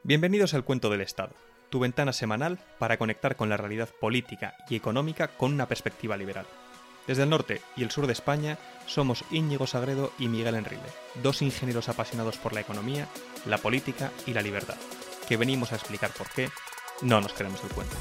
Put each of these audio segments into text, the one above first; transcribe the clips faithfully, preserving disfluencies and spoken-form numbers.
Bienvenidos al Cuento del Estado, tu ventana semanal para conectar con la realidad política y económica con una perspectiva liberal. Desde el norte y el sur de España somos Íñigo Sagredo y Miguel Enrile, dos ingenieros apasionados por la economía, la política y la libertad, que venimos a explicar por qué no nos queremos el cuento.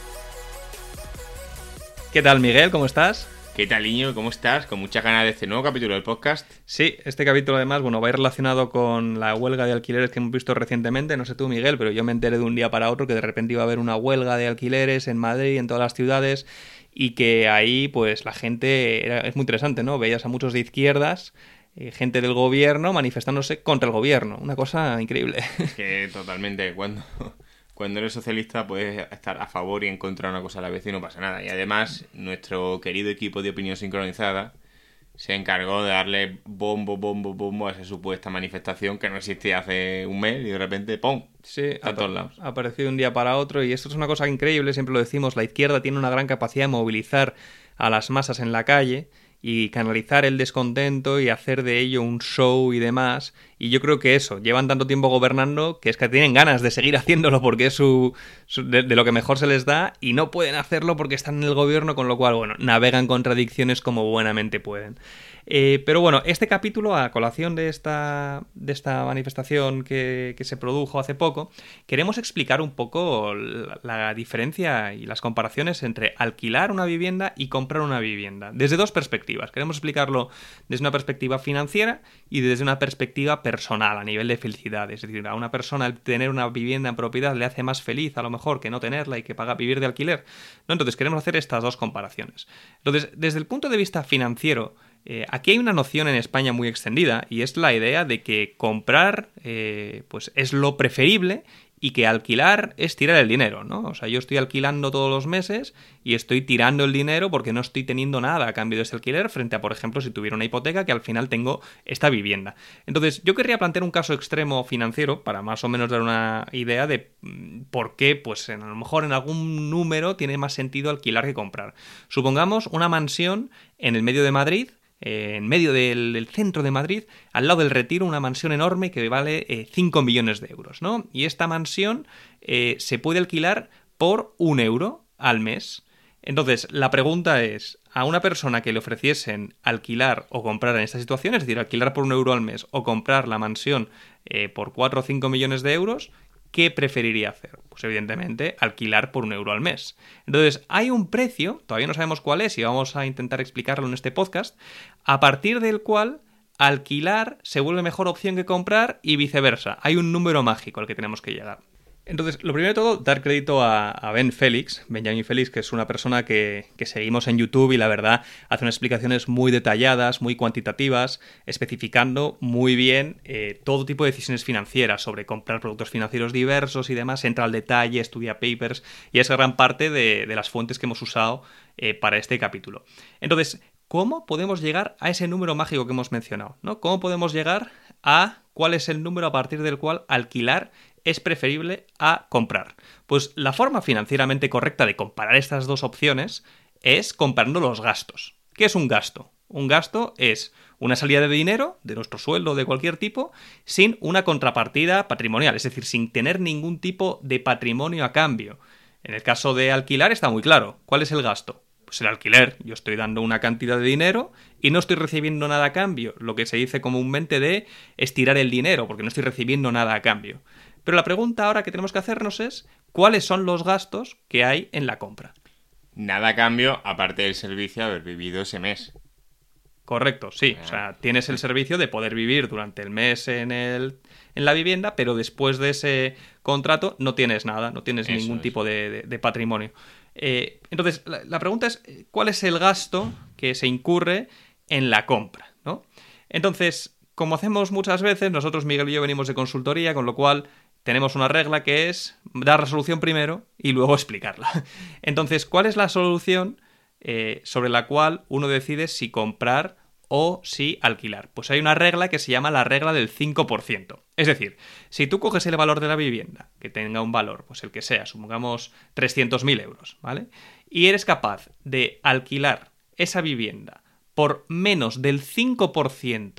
¿Qué tal, Miguel? ¿Cómo estás? ¿Qué tal, Íñigo? ¿Cómo estás? Con muchas ganas de este nuevo capítulo del podcast. Sí, este capítulo además, bueno, va a ir relacionado con la huelga de alquileres que hemos visto recientemente. No sé tú, Miguel, pero yo me enteré de un día para otro que de repente iba a haber una huelga de alquileres en Madrid, en todas las ciudades, y que ahí, pues, la gente... Era, es muy interesante, ¿no? Veías a muchos de izquierdas, eh, gente del gobierno manifestándose contra el gobierno. Una cosa increíble. Es que totalmente, cuando... Cuando eres socialista puedes estar a favor y en contra de una cosa a la vez y no pasa nada. Y además, nuestro querido equipo de opinión sincronizada se encargó de darle bombo, bombo, bombo a esa supuesta manifestación que no existía hace un mes y de repente ¡pum! Sí, a todos lados. Ha aparecido de un día para otro y esto es una cosa increíble, siempre lo decimos, la izquierda tiene una gran capacidad de movilizar a las masas en la calle y canalizar el descontento y hacer de ello un show y demás. Y yo creo que eso, llevan tanto tiempo gobernando que es que tienen ganas de seguir haciéndolo porque es su, su de, de lo que mejor se les da y no pueden hacerlo porque están en el gobierno, con lo cual, bueno, navegan contradicciones como buenamente pueden. Eh, pero bueno, este capítulo, a colación de esta, de esta manifestación que, que se produjo hace poco, queremos explicar un poco la, la diferencia y las comparaciones entre alquilar una vivienda y comprar una vivienda, desde dos perspectivas. Queremos explicarlo desde una perspectiva financiera y desde una perspectiva personal, a nivel de felicidad. Es decir, a una persona el tener una vivienda en propiedad le hace más feliz, a lo mejor, que no tenerla y que pagar vivir de alquiler, ¿no? Entonces queremos hacer estas dos comparaciones. Entonces, desde el punto de vista financiero, Eh, aquí hay una noción en España muy extendida y es la idea de que comprar eh, pues es lo preferible y que alquilar es tirar el dinero, ¿no? O sea, yo estoy alquilando todos los meses y estoy tirando el dinero porque no estoy teniendo nada a cambio de ese alquiler frente a, por ejemplo, si tuviera una hipoteca que al final tengo esta vivienda. Entonces, yo querría plantear un caso extremo financiero para más o menos dar una idea de por qué, pues a lo mejor en algún número tiene más sentido alquilar que comprar. Supongamos una mansión en el medio de Madrid, en medio del, del centro de Madrid, al lado del Retiro, una mansión enorme que vale eh, cinco millones de euros, ¿no? Y esta mansión eh, se puede alquilar por un euro al mes. Entonces, la pregunta es, a una persona que le ofreciesen alquilar o comprar en esta situación, es decir, alquilar por un euro al mes o comprar la mansión eh, por cuatro o cinco millones de euros, ¿qué preferiría hacer? Pues evidentemente alquilar por un euro al mes. Entonces hay un precio, todavía no sabemos cuál es y vamos a intentar explicarlo en este podcast, a partir del cual alquilar se vuelve mejor opción que comprar y viceversa. Hay un número mágico al que tenemos que llegar. Entonces, lo primero de todo, dar crédito a, a Ben Félix, Benjamín Félix, que es una persona que, que seguimos en YouTube y la verdad hace unas explicaciones muy detalladas, muy cuantitativas, especificando muy bien eh, todo tipo de decisiones financieras sobre comprar productos financieros diversos y demás, entra al detalle, estudia papers y es gran parte de, de las fuentes que hemos usado eh, para este capítulo. Entonces, ¿cómo podemos llegar a ese número mágico que hemos mencionado, ¿no? ¿Cómo podemos llegar a cuál es el número a partir del cual alquilar es preferible a comprar? Pues la forma financieramente correcta de comparar estas dos opciones es comparando los gastos. ¿Qué es un gasto? Un gasto es una salida de dinero, de nuestro sueldo o de cualquier tipo, sin una contrapartida patrimonial, es decir, sin tener ningún tipo de patrimonio a cambio. En el caso de alquilar está muy claro. ¿Cuál es el gasto? Pues el alquiler. Yo estoy dando una cantidad de dinero y no estoy recibiendo nada a cambio, lo que se dice comúnmente de estirar el dinero, porque no estoy recibiendo nada a cambio. Pero la pregunta ahora que tenemos que hacernos es, ¿cuáles son los gastos que hay en la compra? Nada a cambio, aparte del servicio de haber vivido ese mes. Correcto, sí. O sea, tienes el servicio de poder vivir durante el mes en, el, en la vivienda, pero después de ese contrato no tienes nada, no tienes Eso ningún es. tipo de, de, de patrimonio. Eh, entonces, la, la pregunta es, ¿cuál es el gasto que se incurre en la compra, ¿no? Entonces, como hacemos muchas veces, nosotros, Miguel y yo, venimos de consultoría, con lo cual tenemos una regla que es dar la solución primero y luego explicarla. Entonces, ¿cuál es la solución eh, sobre la cual uno decide si comprar o si alquilar? Pues hay una regla que se llama la regla del cinco por ciento. Es decir, si tú coges el valor de la vivienda, que tenga un valor, pues el que sea, supongamos trescientos mil euros, ¿vale? Y eres capaz de alquilar esa vivienda por menos del cinco por ciento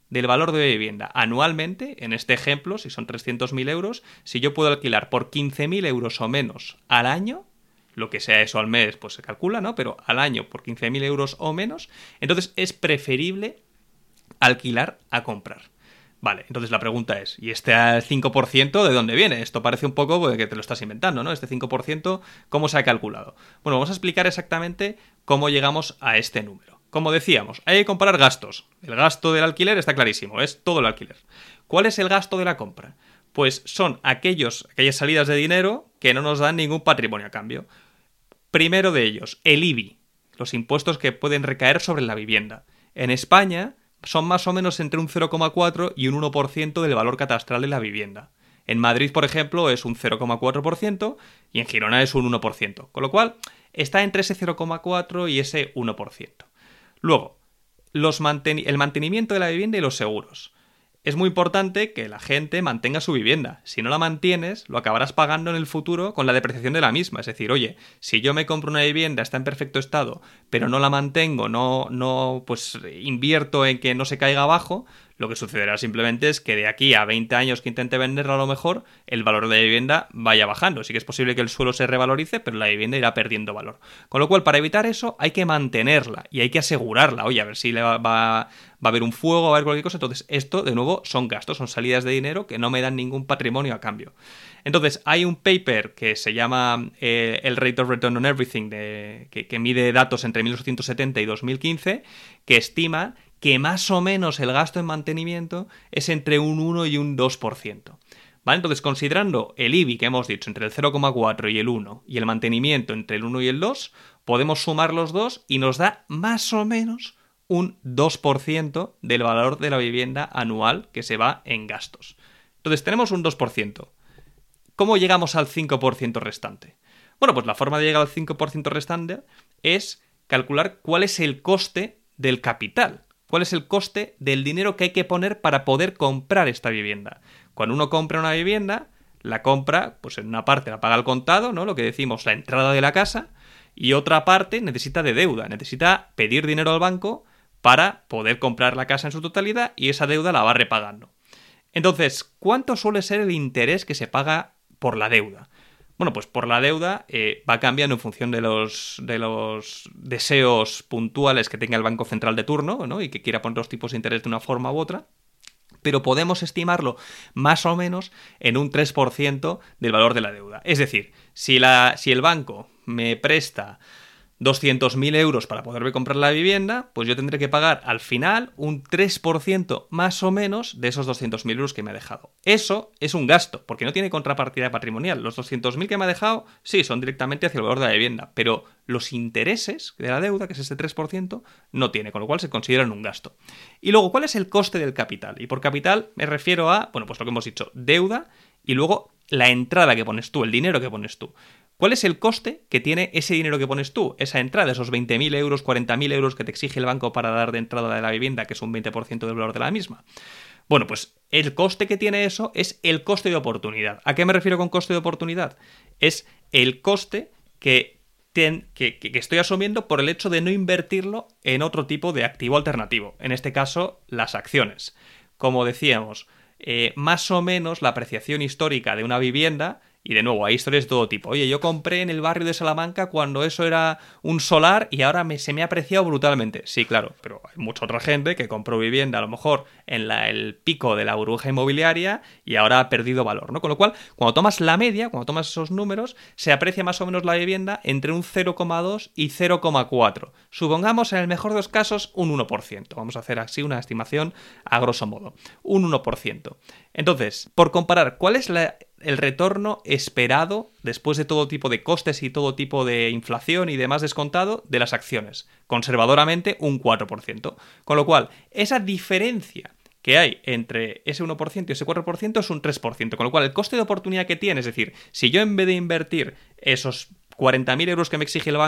del valor de vivienda anualmente, en este ejemplo, si son trescientos mil euros, si yo puedo alquilar por quince mil euros o menos al año, lo que sea eso al mes, pues se calcula, ¿no? Pero al año por quince mil euros o menos, entonces es preferible alquilar a comprar. Vale, entonces la pregunta es, ¿y este cinco por ciento de dónde viene? Esto parece un poco pues, que te lo estás inventando, ¿no? Este cinco por ciento, ¿cómo se ha calculado? Bueno, vamos a explicar exactamente cómo llegamos a este número. Como decíamos, hay que comparar gastos. El gasto del alquiler está clarísimo, es todo el alquiler. ¿Cuál es el gasto de la compra? Pues son aquellos, aquellas salidas de dinero que no nos dan ningún patrimonio a cambio. Primero de ellos, el I B I, los impuestos que pueden recaer sobre la vivienda. En España son más o menos entre un cero coma cuatro y un uno por ciento del valor catastral de la vivienda. En Madrid, por ejemplo, es un cero coma cuatro por ciento y en Girona es un uno por ciento. Con lo cual, está entre ese cero coma cuatro y ese uno por ciento. Luego, los manten- el mantenimiento de la vivienda y los seguros. Es muy importante que la gente mantenga su vivienda. Si no la mantienes, lo acabarás pagando en el futuro con la depreciación de la misma. Es decir, oye, si yo me compro una vivienda, está en perfecto estado, pero no la mantengo, no, no pues invierto en que no se caiga abajo, lo que sucederá simplemente es que de aquí a veinte años que intente venderla, a lo mejor el valor de la vivienda vaya bajando. Sí que es posible que el suelo se revalorice, pero la vivienda irá perdiendo valor. Con lo cual, para evitar eso, hay que mantenerla y hay que asegurarla. Oye, a ver si le va, va, va a haber un fuego, va a haber cualquier cosa. Entonces, esto, de nuevo, son gastos, son salidas de dinero que no me dan ningún patrimonio a cambio. Entonces, hay un paper que se llama eh, el Rate of Return on Everything, de, que, que mide datos entre mil ochocientos setenta y dos mil quince, que estima que más o menos el gasto en mantenimiento es entre un uno y un dos por ciento. ¿Vale? Entonces, considerando el I B I que hemos dicho entre el cero coma cuatro y el uno y el mantenimiento entre el uno y el dos, podemos sumar los dos y nos da más o menos un dos por ciento del valor de la vivienda anual que se va en gastos. Entonces, tenemos un dos por ciento. ¿Cómo llegamos al cinco por ciento restante? Bueno, pues la forma de llegar al cinco por ciento restante es calcular cuál es el coste del capital. ¿Cuál es el coste del dinero que hay que poner para poder comprar esta vivienda? Cuando uno compra una vivienda, la compra, pues en una parte la paga al contado, ¿no? Lo que decimos, la entrada de la casa, y otra parte necesita de deuda, necesita pedir dinero al banco para poder comprar la casa en su totalidad y esa deuda la va repagando. Entonces, ¿cuánto suele ser el interés que se paga por la deuda? Bueno, pues por la deuda eh, va cambiando en función de los, de los deseos puntuales que tenga el Banco Central de turno, ¿no? Y que quiera poner los tipos de interés de una forma u otra, pero podemos estimarlo más o menos en un tres por ciento del valor de la deuda. Es decir, si, la, si el banco me presta doscientos mil euros para poderme comprar la vivienda, pues yo tendré que pagar al final un tres por ciento más o menos de esos doscientos mil euros que me ha dejado. Eso es un gasto, porque no tiene contrapartida patrimonial. Los doscientos mil que me ha dejado, sí, son directamente hacia el valor de la vivienda, pero los intereses de la deuda, que es ese tres por ciento, no tiene, con lo cual se consideran un gasto. Y luego, ¿cuál es el coste del capital? Y por capital me refiero a, bueno, pues lo que hemos dicho, deuda y luego la entrada que pones tú, el dinero que pones tú. ¿Cuál es el coste que tiene ese dinero que pones tú? Esa entrada, esos veinte mil euros, cuarenta mil euros que te exige el banco para dar de entrada de la vivienda, que es un veinte por ciento del valor de la misma. Bueno, pues el coste que tiene eso es el coste de oportunidad. ¿A qué me refiero con coste de oportunidad? Es el coste que, ten, que, que, que estoy asumiendo por el hecho de no invertirlo en otro tipo de activo alternativo. En este caso, las acciones. Como decíamos, eh, más o menos la apreciación histórica de una vivienda. Y de nuevo, hay historias de todo tipo. Oye, yo compré en el barrio de Salamanca cuando eso era un solar y ahora me, se me ha apreciado brutalmente. Sí, claro, pero hay mucha otra gente que compró vivienda a lo mejor en la, el pico de la burbuja inmobiliaria y ahora ha perdido valor, ¿no? Con lo cual, cuando tomas la media, cuando tomas esos números, se aprecia más o menos la vivienda entre un cero coma dos y cero coma cuatro. Supongamos, en el mejor de los casos, un uno por ciento. Vamos a hacer así una estimación a grosso modo. Un uno por ciento. Entonces, por comparar, ¿cuál es la... el retorno esperado después de todo tipo de costes y todo tipo de inflación y demás descontado de las acciones? Conservadoramente un cuatro por ciento. Con lo cual, esa diferencia que hay entre ese uno por ciento y ese cuatro por ciento es un tres por ciento. Con lo cual, el coste de oportunidad que tiene, es decir, si yo en vez de invertir esos cuarenta mil euros que me exige el banco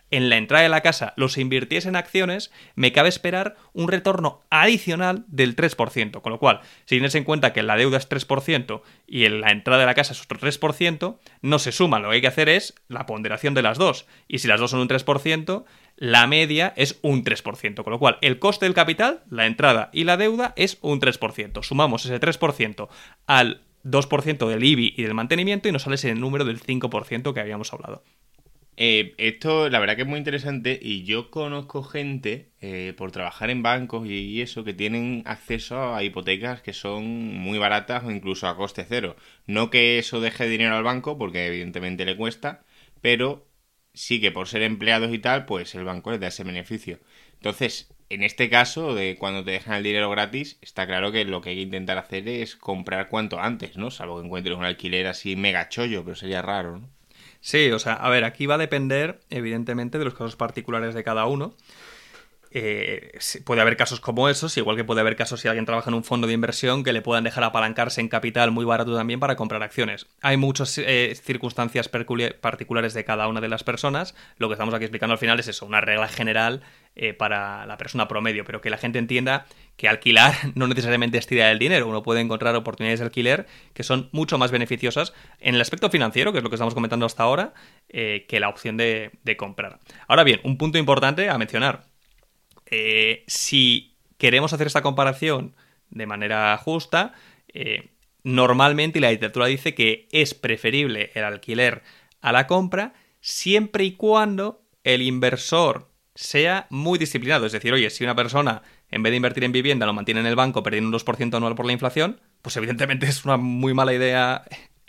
en la entrada de la casa los invirtiese en acciones, me cabe esperar un retorno adicional del tres por ciento. Con lo cual, si tienes en cuenta que la deuda es tres por ciento y en la entrada de la casa es otro tres por ciento, no se suman. Lo que hay que hacer es la ponderación de las dos. Y si las dos son un tres por ciento, la media es un tres por ciento. Con lo cual, el coste del capital, la entrada y la deuda es un tres por ciento. Sumamos ese tres por ciento al dos por ciento del I B I y del mantenimiento y nos sale ese número del cinco por ciento que habíamos hablado. Eh, esto la verdad que es muy interesante y yo conozco gente eh, por trabajar en bancos y, y eso que tienen acceso a hipotecas que son muy baratas o incluso a coste cero. No que eso deje dinero al banco porque evidentemente le cuesta, pero sí que por ser empleados y tal, pues el banco les da ese beneficio. Entonces, en este caso, de cuando te dejan el dinero gratis, está claro que lo que hay que intentar hacer es comprar cuanto antes, ¿no? Salvo que encuentres un alquiler así mega chollo, pero sería raro, ¿no? Sí, o sea, a ver, aquí va a depender, evidentemente, de los casos particulares de cada uno. Eh, puede haber casos como esos, igual que puede haber casos si alguien trabaja en un fondo de inversión que le puedan dejar apalancarse en capital muy barato también para comprar acciones. Hay muchas eh, circunstancias particulares de cada una de las personas. Lo que estamos aquí explicando al final es eso, una regla general eh, para la persona promedio, pero que la gente entienda que alquilar no necesariamente es tirar el dinero. Uno puede encontrar oportunidades de alquiler que son mucho más beneficiosas en el aspecto financiero, que es lo que estamos comentando hasta ahora, eh, que la opción de, de comprar. Ahora bien, un punto importante a mencionar. Eh, si queremos hacer esta comparación de manera justa, eh, normalmente la literatura dice que es preferible el alquiler a la compra siempre y cuando el inversor sea muy disciplinado. Es decir, oye, si una persona en vez de invertir en vivienda lo mantiene en el banco perdiendo un dos por ciento anual por la inflación, pues evidentemente es una muy mala idea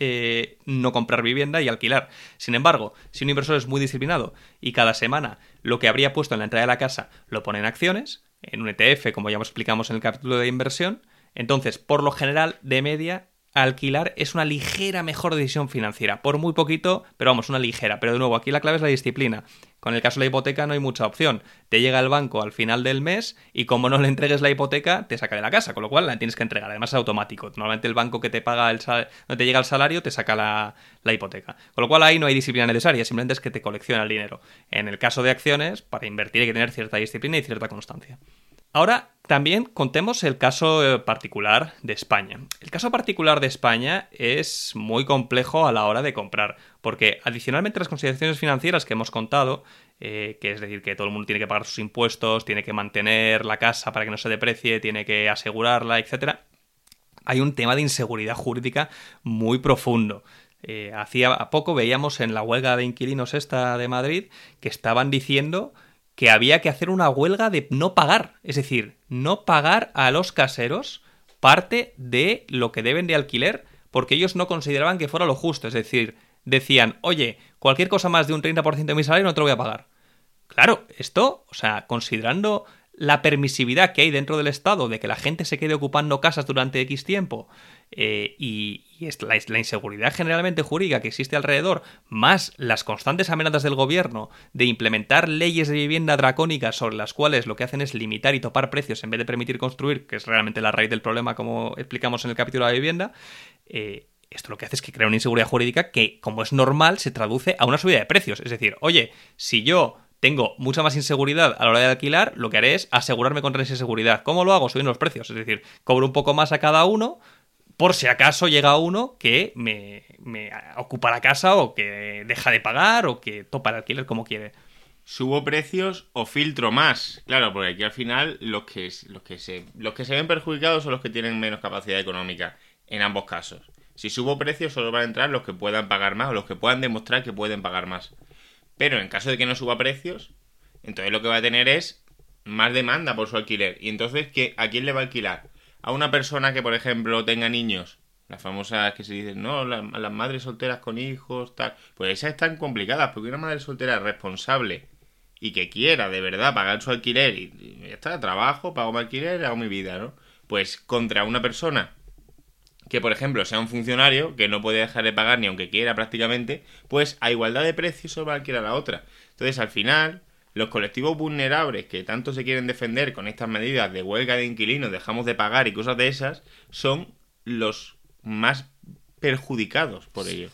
Eh, no comprar vivienda y alquilar. Sin embargo, si un inversor es muy disciplinado y cada semana lo que habría puesto en la entrada de la casa lo pone en acciones, en un E T F, como ya explicamos en el capítulo de inversión, entonces, por lo general, de media, alquilar es una ligera mejor decisión financiera. Por muy poquito, pero vamos, una ligera. Pero de nuevo, aquí la clave es la disciplina. Con el caso de la hipoteca no hay mucha opción. Te llega el banco al final del mes y como no le entregues la hipoteca, te saca de la casa, con lo cual la tienes que entregar. Además es automático. Normalmente el banco que te paga el sal... no te llega el salario, te saca la, la hipoteca. Con lo cual ahí no hay disciplina necesaria, simplemente es que te colecciona el dinero. En el caso de acciones, para invertir hay que tener cierta disciplina y cierta constancia. Ahora también contemos el caso particular de España. El caso particular de España es muy complejo a la hora de comprar, porque adicionalmente a las consideraciones financieras que hemos contado, eh, que es decir, que todo el mundo tiene que pagar sus impuestos, tiene que mantener la casa para que no se deprecie, tiene que asegurarla, etcétera, hay un tema de inseguridad jurídica muy profundo. Eh, hacía poco veíamos en la huelga de inquilinos esta de Madrid que estaban diciendo que había que hacer una huelga de no pagar, es decir, no pagar a los caseros parte de lo que deben de alquiler, porque ellos no consideraban que fuera lo justo, es decir, decían, oye, cualquier cosa más de un treinta por ciento de mi salario no te lo voy a pagar. Claro, esto, o sea, considerando la permisividad que hay dentro del Estado de que la gente se quede ocupando casas durante X tiempo eh, y, y es la, la inseguridad generalmente jurídica que existe alrededor, más las constantes amenazas del gobierno de implementar leyes de vivienda dracónicas sobre las cuales lo que hacen es limitar y topar precios en vez de permitir construir, que es realmente la raíz del problema como explicamos en el capítulo de la vivienda, eh, esto lo que hace es que crea una inseguridad jurídica que, como es normal, se traduce a una subida de precios. Es decir, oye, si yo tengo mucha más inseguridad a la hora de alquilar, lo que haré es asegurarme contra esa inseguridad. ¿Cómo lo hago? Subiendo los precios. Es decir, cobro un poco más a cada uno, por si acaso llega uno que me, me ocupa la casa o que deja de pagar o que topa el alquiler como quiere. ¿Subo precios o filtro más? Claro, porque aquí al final los que, los que, se, los que se ven perjudicados son los que tienen menos capacidad económica, en ambos casos. Si subo precios solo van a entrar los que puedan pagar más o los que puedan demostrar que pueden pagar más. Pero en caso de que no suba precios, entonces lo que va a tener es más demanda por su alquiler. Y entonces, ¿qué, ¿a quién le va a alquilar? A una persona que, por ejemplo, tenga niños. Las famosas que se dicen, no, las, las madres solteras con hijos, tal. Pues esas están complicadas, porque una madre soltera responsable y que quiera de verdad pagar su alquiler y, y ya está, trabajo, pago mi alquiler, hago mi vida, ¿no? Pues contra una persona que, por ejemplo, sea un funcionario que no puede dejar de pagar ni aunque quiera prácticamente, pues a igualdad de precios solo va a alquilar a la otra. Entonces, al final, los colectivos vulnerables que tanto se quieren defender con estas medidas de huelga de inquilinos, dejamos de pagar y cosas de esas, son los más perjudicados por ello.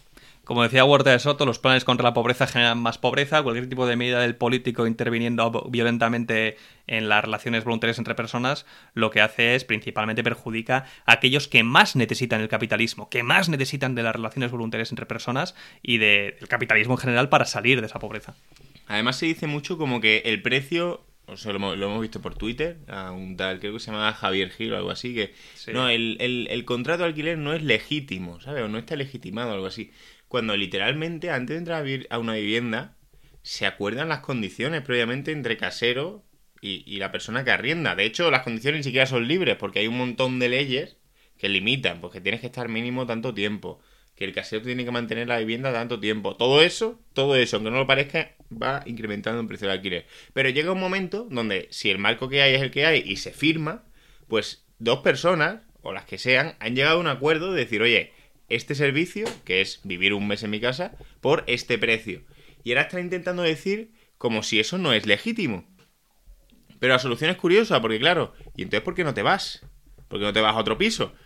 Como decía Huerta de Soto, los planes contra la pobreza generan más pobreza. Cualquier tipo de medida del político interviniendo violentamente en las relaciones voluntarias entre personas, lo que hace es principalmente perjudica a aquellos que más necesitan el capitalismo, que más necesitan de las relaciones voluntarias entre personas y de, del capitalismo en general para salir de esa pobreza. Además se dice mucho como que el precio, o sea, lo hemos, lo hemos visto por Twitter, a un tal, creo que se llama Javier Gil o algo así, que sí. no, el, el, el contrato de alquiler no es legítimo, ¿sabes? O no está legitimado o algo así. Cuando literalmente, antes de entrar a vivir a una vivienda, se acuerdan las condiciones previamente entre casero y, y la persona que arrienda. De hecho, las condiciones ni siquiera son libres, porque hay un montón de leyes que limitan, porque tienes que estar mínimo tanto tiempo, que el casero tiene que mantener la vivienda tanto tiempo. Todo eso, todo eso, aunque no lo parezca, va incrementando el precio del alquiler. Pero llega un momento donde, si el marco que hay es el que hay y se firma, pues dos personas, o las que sean, han llegado a un acuerdo de decir, oye, este servicio, que es vivir un mes en mi casa, por este precio. Y ahora están intentando decir como si eso no es legítimo. Pero la solución es curiosa, porque claro, ¿y entonces por qué no te vas? ¿Por qué no te vas a otro piso?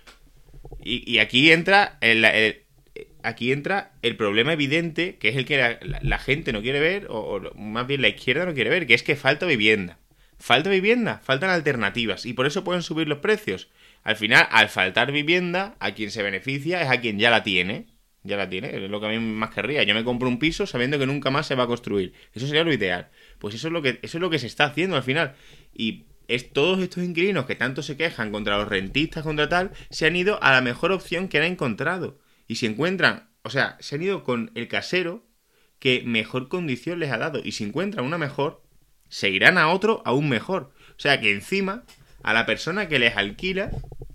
Y, y aquí entra el, el, aquí entra el problema evidente, que es el que la, la, la gente no quiere ver, o, o más bien la izquierda no quiere ver, que es que falta vivienda. Falta vivienda, faltan alternativas, y por eso pueden subir los precios. Al final, al faltar vivienda, a quien se beneficia es a quien ya la tiene. Ya la tiene, es lo que a mí más querría. Yo me compro un piso sabiendo que nunca más se va a construir. Eso sería lo ideal. Pues eso es lo que, eso es lo que se está haciendo al final. Y es, todos estos inquilinos que tanto se quejan contra los rentistas, contra tal, se han ido a la mejor opción que han encontrado. Y si encuentran, o sea, se han ido con el casero que mejor condición les ha dado. Y si encuentran una mejor, se irán a otro aún mejor. O sea que encima, a la persona que les alquila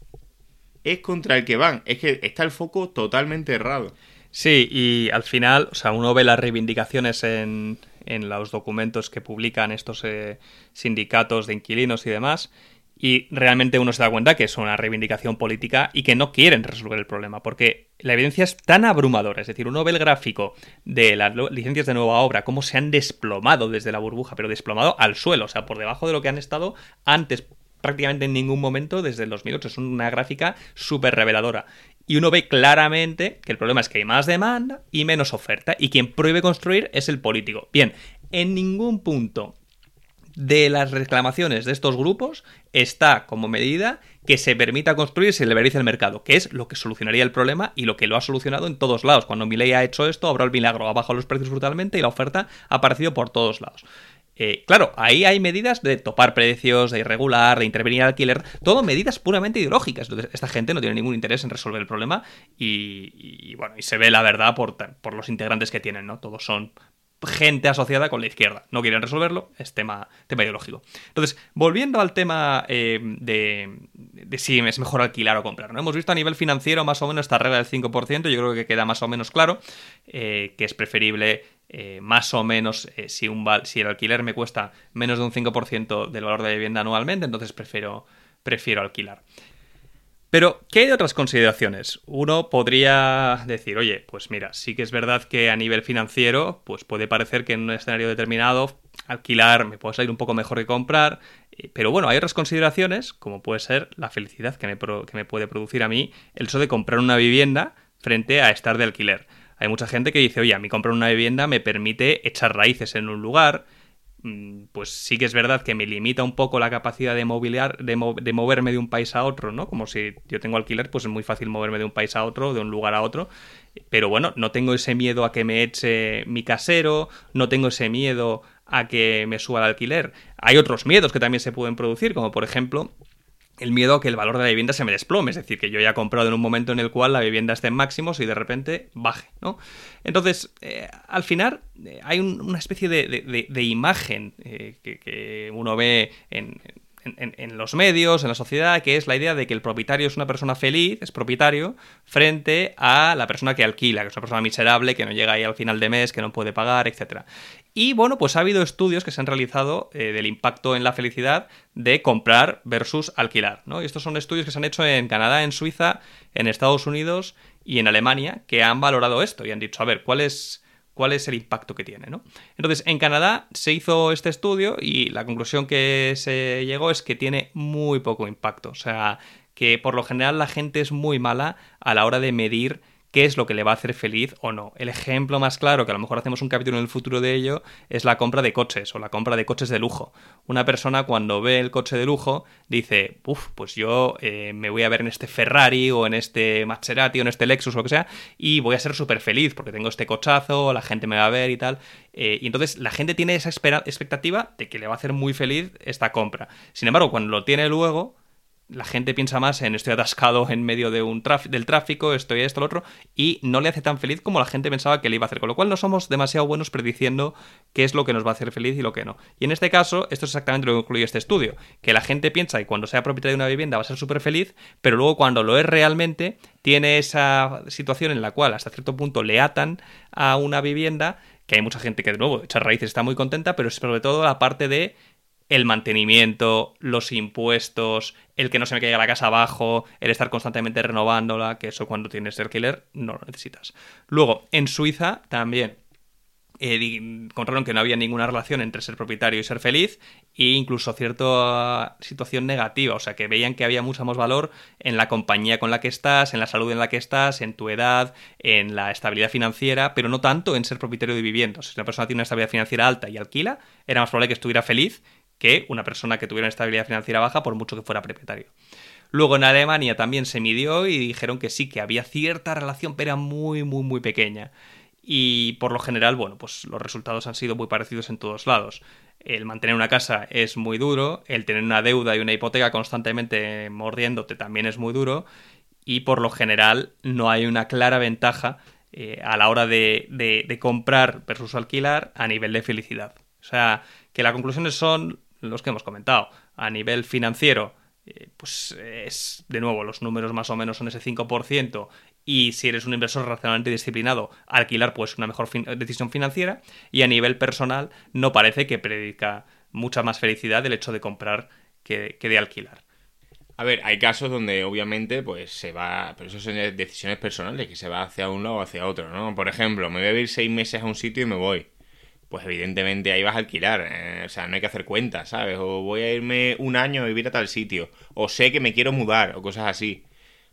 es contra el que van. Es que está el foco totalmente errado. Sí, y al final, o sea, uno ve las reivindicaciones en, en los documentos que publican estos eh, sindicatos de inquilinos y demás, y realmente uno se da cuenta que es una reivindicación política y que no quieren resolver el problema, porque la evidencia es tan abrumadora. Es decir, uno ve el gráfico de las licencias de nueva obra, cómo se han desplomado desde la burbuja, pero desplomado al suelo, o sea, por debajo de lo que han estado antes prácticamente en ningún momento desde el dos mil ocho. Es una gráfica súper reveladora. Y uno ve claramente que el problema es que hay más demanda y menos oferta, y quien prohíbe construir es el político. Bien, en ningún punto de las reclamaciones de estos grupos está como medida que se permita construir y se liberalice el mercado, que es lo que solucionaría el problema y lo que lo ha solucionado en todos lados. Cuando Milei ha hecho esto, habrá el milagro, ha bajado los precios brutalmente y la oferta ha aparecido por todos lados. Eh, claro, ahí hay medidas de topar precios, de irregular, de intervenir al alquiler, todo medidas puramente ideológicas. Entonces, esta gente no tiene ningún interés en resolver el problema y, y bueno, y se ve la verdad por, por los integrantes que tienen, ¿no? Todos son gente asociada con la izquierda. No quieren resolverlo, es tema, tema ideológico. Entonces, volviendo al tema eh, de, de si es mejor alquilar o comprar, ¿no? Hemos visto a nivel financiero más o menos esta regla del cinco por ciento, yo creo que queda más o menos claro eh, que es preferible eh, más o menos, eh, si, un val- si el alquiler me cuesta menos de un cinco por ciento del valor de la vivienda anualmente, entonces prefiero, prefiero alquilar. Pero, ¿qué hay de otras consideraciones? Uno podría decir, oye, pues mira, sí que es verdad que a nivel financiero, pues puede parecer que en un escenario determinado alquilar me puede salir un poco mejor que comprar, pero bueno, hay otras consideraciones, como puede ser la felicidad que me, pro- que me puede producir a mí el hecho de comprar una vivienda frente a estar de alquiler. Hay mucha gente que dice, oye, a mí comprar una vivienda me permite echar raíces en un lugar. Pues sí que es verdad que me limita un poco la capacidad de mobiliar, de, mo- de moverme de un país a otro, ¿no? Como si yo tengo alquiler, pues es muy fácil moverme de un país a otro, de un lugar a otro. Pero bueno, no tengo ese miedo a que me eche mi casero, no tengo ese miedo a que me suba el alquiler. Hay otros miedos que también se pueden producir, como por ejemplo el miedo a que el valor de la vivienda se me desplome, es decir, que yo haya comprado en un momento en el cual la vivienda esté en máximos y de repente baje, ¿no? Entonces, eh, al final eh, hay un, una especie de, de, de, de imagen eh, que, que uno ve en, en, en los medios, en la sociedad, que es la idea de que el propietario es una persona feliz, es propietario, frente a la persona que alquila, que es una persona miserable, que no llega ahí al final de mes, que no puede pagar, etcétera. Y bueno, pues ha habido estudios que se han realizado eh, del impacto en la felicidad de comprar versus alquilar, ¿no? Y estos son estudios que se han hecho en Canadá, en Suiza, en Estados Unidos y en Alemania, que han valorado esto y han dicho, a ver, ¿cuál es, cuál es el impacto que tiene, ¿no? Entonces, en Canadá se hizo este estudio y la conclusión que se llegó es que tiene muy poco impacto. O sea, que por lo general la gente es muy mala a la hora de medir qué es lo que le va a hacer feliz o no. El ejemplo más claro, que a lo mejor hacemos un capítulo en el futuro de ello, es la compra de coches o la compra de coches de lujo. Una persona cuando ve el coche de lujo dice, uff, pues yo eh, me voy a ver en este Ferrari o en este Maserati o en este Lexus o lo que sea y voy a ser súper feliz porque tengo este cochazo, la gente me va a ver y tal. Eh, y entonces la gente tiene esa espera- expectativa de que le va a hacer muy feliz esta compra. Sin embargo, cuando lo tiene luego, la gente piensa más en estoy atascado en medio de un traf- del tráfico, estoy esto, lo otro, y no le hace tan feliz como la gente pensaba que le iba a hacer. Con lo cual no somos demasiado buenos prediciendo qué es lo que nos va a hacer feliz y lo que no. Y en este caso, esto es exactamente lo que concluye este estudio, que la gente piensa que cuando sea propietario de una vivienda va a ser súper feliz, pero luego cuando lo es realmente, tiene esa situación en la cual hasta cierto punto le atan a una vivienda, que hay mucha gente que de nuevo echa raíces, está muy contenta, pero sobre todo la parte de el mantenimiento, los impuestos, el que no se me caiga la casa abajo, el estar constantemente renovándola, que eso cuando tienes alquiler no lo necesitas. Luego, en Suiza también eh, encontraron que no había ninguna relación entre ser propietario y ser feliz, e incluso cierta situación negativa, o sea que veían que había mucho más valor en la compañía con la que estás, en la salud en la que estás, en tu edad, en la estabilidad financiera, pero no tanto en ser propietario de viviendas. Si una persona tiene una estabilidad financiera alta y alquila, era más probable que estuviera feliz que una persona que tuviera una estabilidad financiera baja por mucho que fuera propietario. Luego en Alemania también se midió y dijeron que sí, que había cierta relación, pero era muy, muy, muy pequeña. Y por lo general, bueno, pues los resultados han sido muy parecidos en todos lados. El mantener una casa es muy duro, el tener una deuda y una hipoteca constantemente mordiéndote también es muy duro, y por lo general no hay una clara ventaja eh, a la hora de, de, de comprar versus alquilar a nivel de felicidad. O sea, que las conclusiones son los que hemos comentado. A nivel financiero, eh, pues es, de nuevo, los números más o menos son ese cinco por ciento, y si eres un inversor racionalmente disciplinado, alquilar pues una mejor fin- decisión financiera, y a nivel personal no parece que predica mucha más felicidad el hecho de comprar que, que de alquilar. A ver, hay casos donde obviamente pues se va, pero eso son decisiones personales, que se va hacia un lado o hacia otro, ¿no? Por ejemplo, me voy a ir seis meses a un sitio y me voy. Pues evidentemente ahí vas a alquilar, eh, o sea, no hay que hacer cuentas, ¿sabes? O voy a irme un año a vivir a tal sitio, o sé que me quiero mudar, o cosas así.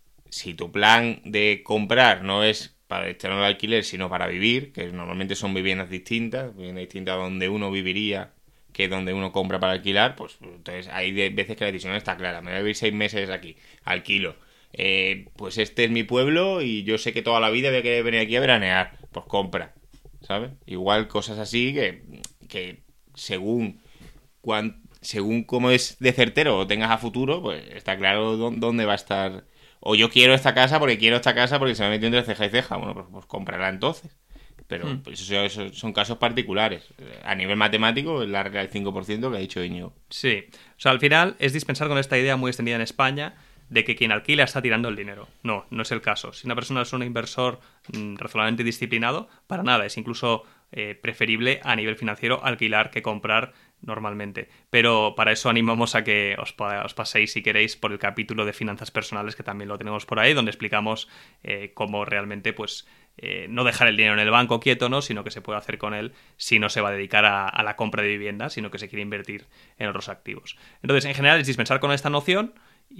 Si tu plan de comprar no es para echar al alquiler, sino para vivir, que normalmente son viviendas distintas, viviendas distintas donde uno viviría que donde uno compra para alquilar, pues entonces hay veces que la decisión está clara. Me voy a vivir seis meses aquí, alquilo. Eh, pues este es mi pueblo y yo sé que toda la vida voy a querer venir aquí a veranear, pues compra. ¿Sabes? Igual cosas así que, que según cuan, según cómo es de certero o tengas a futuro, pues está claro dónde va a estar. O yo quiero esta casa porque quiero esta casa porque se me ha metido entre ceja y ceja. Bueno, pues, pues cómprala entonces. Pero hmm. pues eso, eso son casos particulares. A nivel matemático, es la regla del cinco por ciento que ha dicho Íñigo. Sí. O sea, al final es dispensar con esta idea muy extendida en España de que quien alquila está tirando el dinero. No, no es el caso. Si una persona es un inversor mmm, razonablemente disciplinado, para nada. Es incluso eh, preferible a nivel financiero alquilar que comprar normalmente. Pero para eso animamos a que os, os paséis, si queréis, por el capítulo de finanzas personales, que también lo tenemos por ahí, donde explicamos eh, cómo realmente, pues, eh, no dejar el dinero en el banco quieto, ¿no? Sino que se puede hacer con él si no se va a dedicar a, a la compra de vivienda, sino que se quiere invertir en otros activos. Entonces, en general, es dispensar con esta noción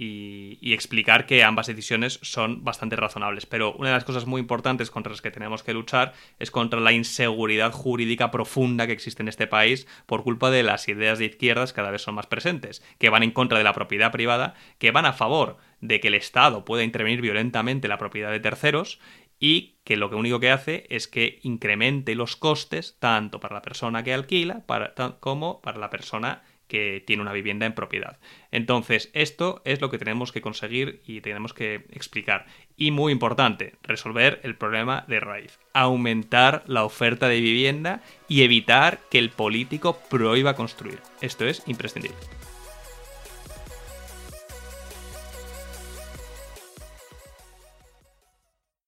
Y, y explicar que ambas decisiones son bastante razonables. Pero una de las cosas muy importantes contra las que tenemos que luchar es contra la inseguridad jurídica profunda que existe en este país por culpa de las ideas de izquierdas que cada vez son más presentes, que van en contra de la propiedad privada, que van a favor de que el Estado pueda intervenir violentamente en la propiedad de terceros, y que lo único que hace es que incremente los costes tanto para la persona que alquila para, como para la persona que tiene una vivienda en propiedad. Entonces, esto es lo que tenemos que conseguir y tenemos que explicar. Y muy importante, resolver el problema de raíz. Aumentar la oferta de vivienda y evitar que el político prohíba construir. Esto es imprescindible.